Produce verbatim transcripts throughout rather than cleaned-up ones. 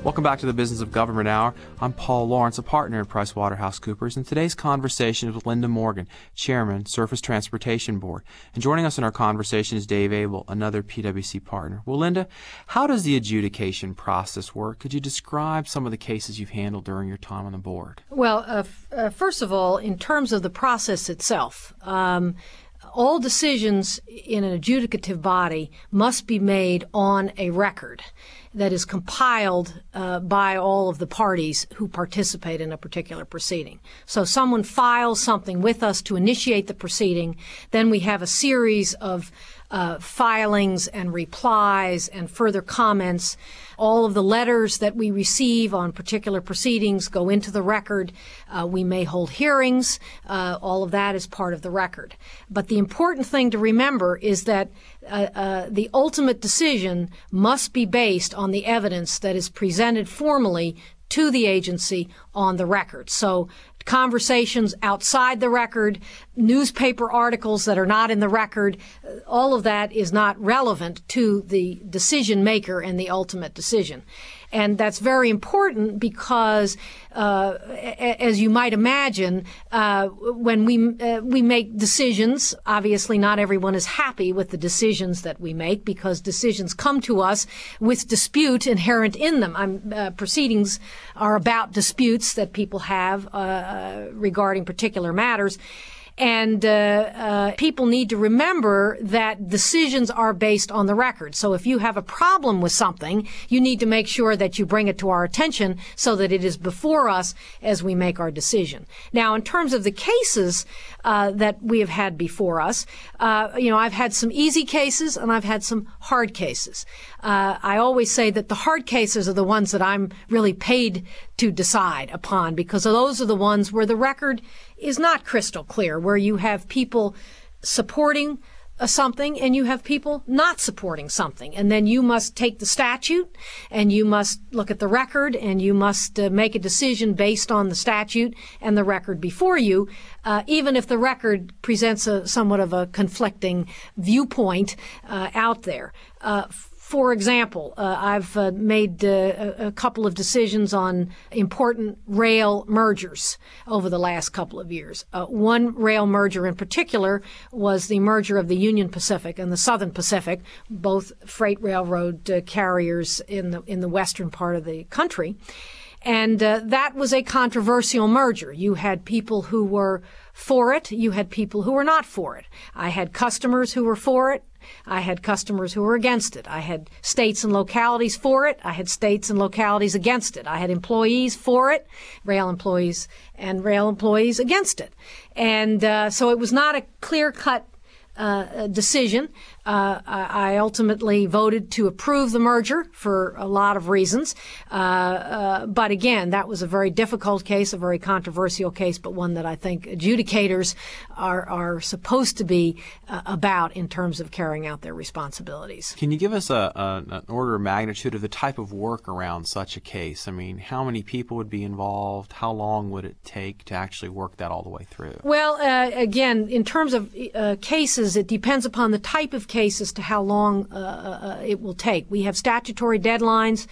Welcome back to the Business of Government Hour. I'm Paul Lawrence, a partner at PricewaterhouseCoopers, and today's conversation is with Linda Morgan, Chairman, Surface Transportation Board. And joining us in our conversation is Dave Abel, another P W C partner. Well, Linda, how does the adjudication process work? Could you describe some of the cases you've handled during your time on the board? Well, uh, f- uh, first of all, in terms of the process itself, um, all decisions in an adjudicative body must be made on a record that is compiled uh, by all of the parties who participate in a particular proceeding. So someone files something with us to initiate the proceeding. Then we have a series of uh, filings and replies and further comments. All of the letters that we receive on particular proceedings go into the record. Uh, we may hold hearings. Uh, all of that is part of the record. But the important thing to remember is that uh, uh, the ultimate decision must be based on the evidence that is presented formally to the agency on the record. So conversations outside the record, newspaper articles that are not in the record, all of that is not relevant to the decision maker and the ultimate decision. And that's very important because, uh, as you might imagine, uh, when we uh, we make decisions, obviously not everyone is happy with the decisions that we make because decisions come to us with dispute inherent in them. I'm, uh, proceedings are about disputes that people have uh, regarding particular matters. And uh, uh, people need to remember that decisions are based on the record. So if you have a problem with something, you need to make sure that you bring it to our attention so that it is before us as we make our decision. Now, in terms of the cases uh, that we have had before us, uh, you know, I've had some easy cases and I've had some hard cases. Uh, I always say that the hard cases are the ones that I'm really paid to decide upon because those are the ones where the record is not crystal clear, where you have people supporting uh, something and you have people not supporting something. And then you must take the statute and you must look at the record and you must uh, make a decision based on the statute and the record before you, uh, even if the record presents a somewhat of a conflicting viewpoint uh, out there. Uh, For example, uh, I've uh, made uh, a, a couple of decisions on important rail mergers over the last couple of years. Uh, one rail merger in particular was the merger of the Union Pacific and the Southern Pacific, both freight railroad uh, carriers in the in the western part of the country. And uh, that was a controversial merger. You had people who were for it. You had people who were not for it. I had customers who were for it. I had customers who were against it. I had states and localities for it. I had states and localities against it. I had employees for it, rail employees, and rail employees against it. And uh, so it was not a clear-cut uh, decision. Uh, I ultimately voted to approve the merger for a lot of reasons. Uh, uh, but again, that was a very difficult case, a very controversial case, but one that I think adjudicators are, are supposed to be uh, about in terms of carrying out their responsibilities. Can you give us a, a, an order of magnitude of the type of work around such a case? I mean, how many people would be involved? How long would it take to actually work that all the way through? Well, uh, again, in terms of uh, cases, it depends upon the type of case as to how long uh, uh, it will take. We have statutory deadlines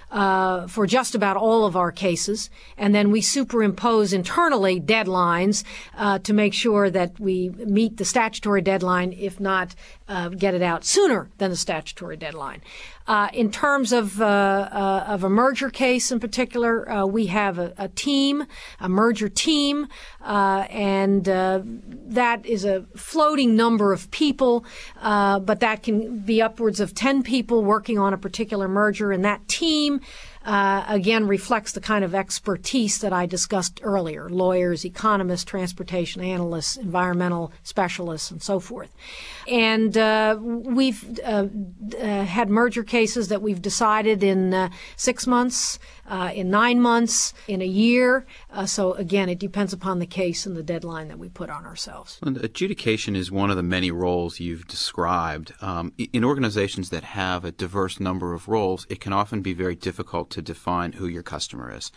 uh, for just about all of our cases, and then we superimpose internally deadlines uh, to make sure that we meet the statutory deadline, if not uh, get it out sooner than the statutory deadline. Uh, in terms of uh, uh, of a merger case in particular, uh, we have a, a team, a merger team, uh, and uh, that is a floating number of people, uh, but that can be upwards of ten people working on a particular merger, and that team Uh, again, reflects the kind of expertise that I discussed earlier, lawyers, economists, transportation analysts, environmental specialists, and so forth. And uh, we've uh, uh, had merger cases that we've decided in uh, six months, uh, in nine months, in a year. Uh, so, again, it depends upon the case and the deadline that we put on ourselves. And adjudication is one of the many roles you've described. Um, in organizations that have a diverse number of roles, it can often be very difficult to define who your customer is.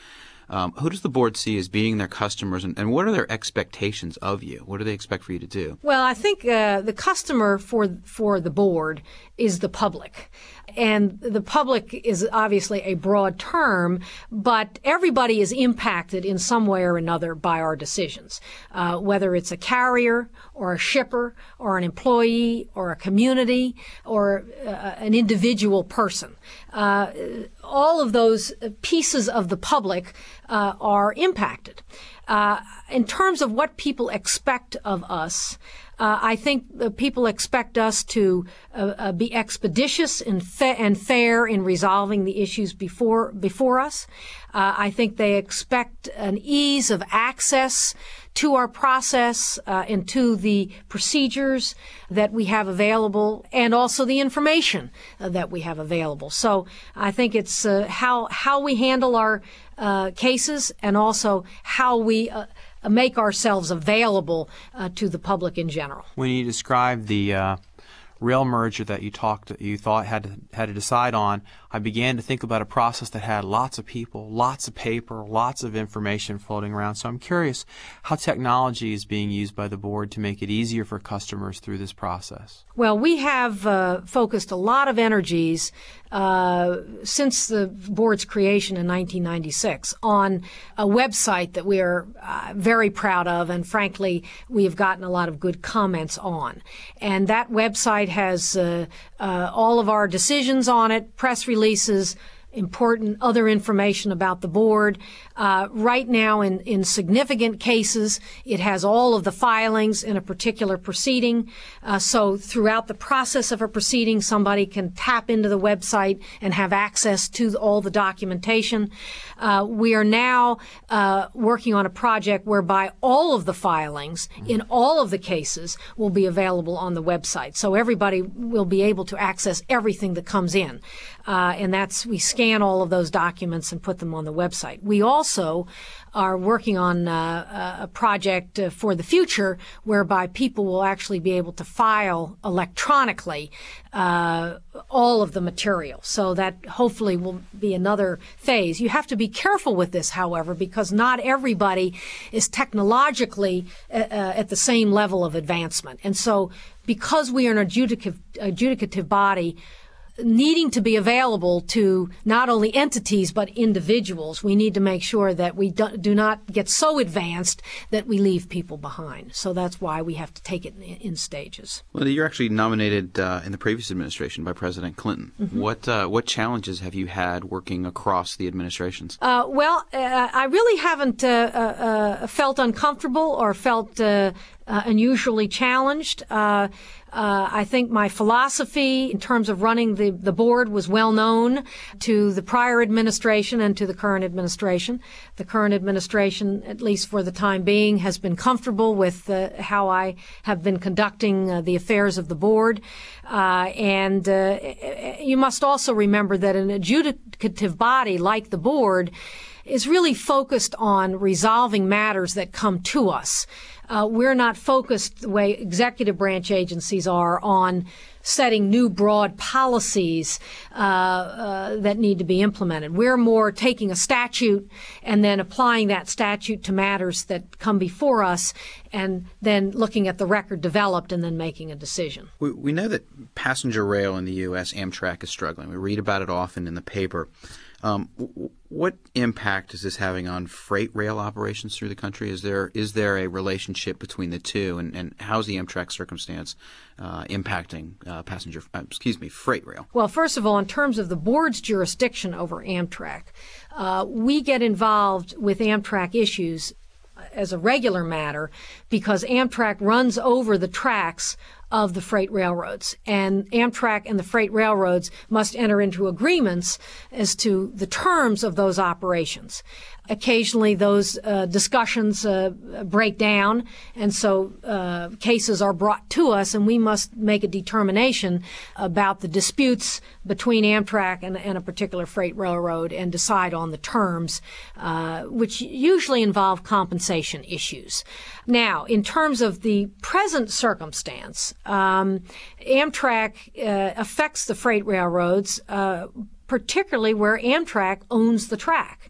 Um, who does the board see as being their customers, and, and what are their expectations of you? What do they expect for you to do? Well, I think uh, the customer for for the board is the public. And the public is obviously a broad term, but everybody is impacted in some way or another by our decisions, uh, whether it's a carrier or a shipper or an employee or a community or uh, an individual person. Uh, all of those pieces of the public uh, are impacted. Uh, in terms of what people expect of us, Uh, I think uh, people expect us to uh, uh, be expeditious and, fa- and fair in resolving the issues before before us. Uh, I think they expect an ease of access to our process uh, and to the procedures that we have available, and also the information uh, that we have available. So I think it's uh, how how we handle our uh, cases, and also how we uh, make ourselves available uh, to the public in general. When you described the uh, rail merger that you talked, you thought had to, had to decide on, I began to think about a process that had lots of people, lots of paper, lots of information floating around. So I'm curious how technology is being used by the board to make it easier for customers through this process. Well, we have uh, focused a lot of energies uh, since the board's creation in nineteen ninety-six on a website that we are uh, very proud of, and frankly, we have gotten a lot of good comments on. And that website has uh, uh, all of our decisions on it, press releases, important other information about the board. Uh, right now, in, in significant cases, it has all of the filings in a particular proceeding. Uh, so throughout the process of a proceeding, somebody can tap into the website and have access to all the documentation. Uh, we are now uh, working on a project whereby all of the filings in all of the cases will be available on the website. So everybody will be able to access everything that comes in. Uh, and that's, we scan all of those documents and put them on the website. We also are working on uh, a project uh, for the future whereby people will actually be able to file electronically uh, all of the material. So that hopefully will be another phase. You have to be careful with this, however, because not everybody is technologically uh, uh, at the same level of advancement. And so because we are an adjudicative, adjudicative body, needing to be available to not only entities but individuals, we need to make sure that we do, do not get so advanced that we leave people behind. So that's why we have to take it in, in stages. Well, you're actually nominated uh, in the previous administration by President Clinton. Mm-hmm. What uh, what challenges have you had working across the administrations? Uh, well, uh, I really haven't uh, uh, felt uncomfortable or felt uh, uh, unusually challenged. Uh, Uh, I think my philosophy in terms of running the, the board was well known to the prior administration and to the current administration. The current administration, at least for the time being, has been comfortable with uh, how I have been conducting uh, the affairs of the board. Uh, and uh, you must also remember that an adjudicative body like the board is really focused on resolving matters that come to us. Uh, we're not focused the way executive branch agencies are on setting new broad policies uh, uh, that need to be implemented. We're more taking a statute and then applying that statute to matters that come before us, and then looking at the record developed and then making a decision. We, we know that passenger rail in the U S, Amtrak, is struggling. We read about it often in the paper. Um, w- what impact is this having on freight rail operations through the country? Is there is there a relationship between the two, and, and how's the Amtrak circumstance uh, impacting uh, passenger, uh, excuse me, freight rail? Well, first of all, in terms of the board's jurisdiction over Amtrak, uh, we get involved with Amtrak issues as a regular matter because Amtrak runs over the tracks of the freight railroads, and Amtrak and the freight railroads must enter into agreements as to the terms of those operations. Occasionally those uh, discussions uh, break down, and so uh, cases are brought to us, and we must make a determination about the disputes between Amtrak and, and a particular freight railroad and decide on the terms, uh, which usually involve compensation issues. Now, in terms of the present circumstance, um, Amtrak uh, affects the freight railroads, uh, particularly where Amtrak owns the track.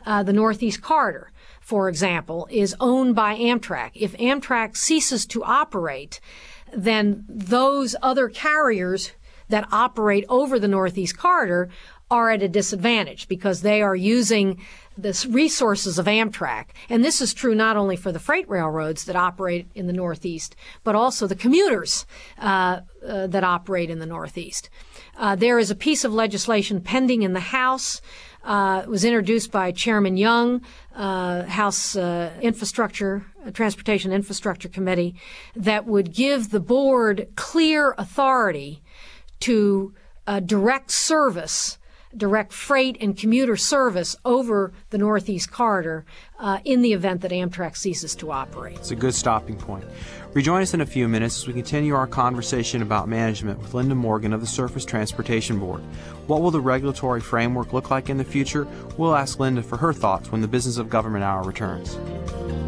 uh, the Northeast Corridor, for example, is owned by Amtrak. If Amtrak ceases to operate, then those other carriers that operate over the Northeast Corridor are at a disadvantage because they are using the resources of Amtrak. And this is true not only for the freight railroads that operate in the Northeast, but also the commuters uh, uh, that operate in the Northeast. Uh, there is a piece of legislation pending in the House. Uh, it was introduced by Chairman Young, uh, House uh, Infrastructure, uh, Transportation Infrastructure Committee, that would give the board clear authority to uh, direct service, direct freight and commuter service over the Northeast Corridor uh, in the event that Amtrak ceases to operate. It's a good stopping point. Rejoin us in a few minutes as we continue our conversation about management with Linda Morgan of the Surface Transportation Board. What will the regulatory framework look like in the future? We'll ask Linda for her thoughts when the Business of Government Hour returns.